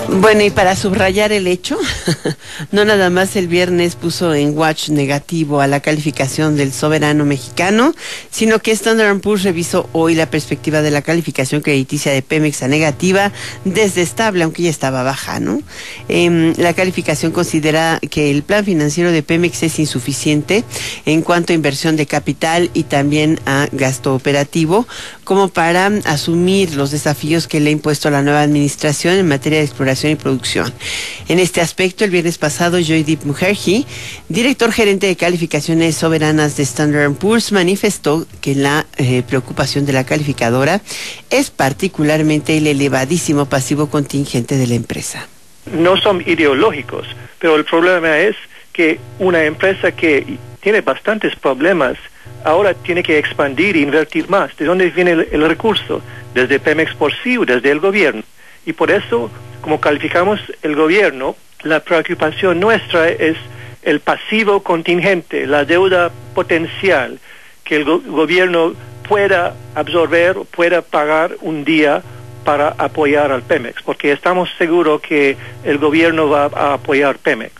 Bueno, y para subrayar el hecho, no nada más el viernes puso en watch negativo a la calificación del soberano mexicano, sino que Standard & Poor's revisó hoy la perspectiva de la calificación crediticia de Pemex a negativa desde estable, aunque ya estaba baja, ¿no? La calificación considera que el plan financiero de Pemex es insuficiente en cuanto a inversión de capital y también a gasto operativo, como para asumir los desafíos que le ha impuesto la nueva administración en materia de exploración y producción. En este aspecto, el viernes pasado, Joydeep Mukherjee, director gerente de calificaciones soberanas de Standard & Poor's, manifestó que la preocupación de la calificadora es particularmente el elevadísimo pasivo contingente de la empresa. No son ideológicos, pero el problema es que una empresa que tiene bastantes problemas ahora tiene que expandir e invertir más. ¿De dónde viene el recurso? Desde Pemex por sí o desde el gobierno. Y por eso, como calificamos el gobierno, la preocupación nuestra es el pasivo contingente, la deuda potencial que el gobierno pueda absorber o pueda pagar un día para apoyar al Pemex, porque estamos seguros que el gobierno va a apoyar Pemex.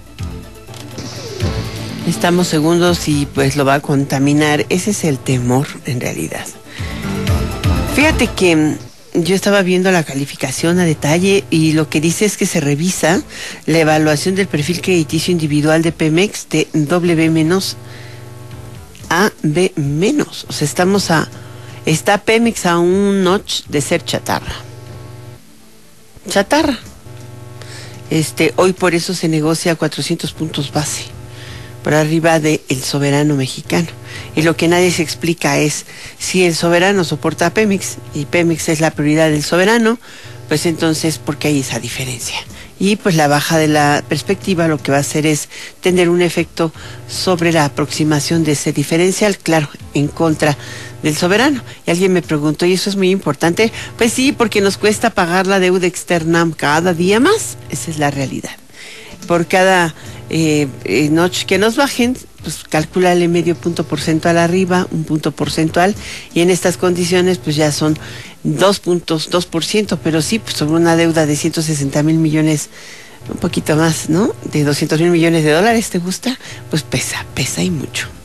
Estamos segundos y pues lo va a contaminar. Ese es el temor en realidad. Fíjate que yo estaba viendo la calificación a detalle y lo que dice es que se revisa la evaluación del perfil crediticio individual de Pemex de W- a B-. O sea, está Pemex a un notch de ser chatarra. Chatarra. Hoy por eso se negocia a 400 puntos base, por arriba del soberano mexicano. Y lo que nadie se explica es, si el soberano soporta a Pemex y Pemex es la prioridad del soberano, pues entonces, ¿por qué hay esa diferencia? Y pues la baja de la perspectiva lo que va a hacer es tener un efecto sobre la aproximación de ese diferencial, claro, en contra del soberano. Y alguien me preguntó, ¿y eso es muy importante? Pues sí, porque nos cuesta pagar la deuda externa cada día más. Esa es la realidad. Por cada notch que nos bajen, pues calculale medio punto porcentual arriba, un punto porcentual, y en estas condiciones pues ya son 2%, pero sí, pues sobre una deuda de 160,000 millones, un poquito más, ¿no? De 200,000 millones de dólares, ¿te gusta? Pues pesa y mucho.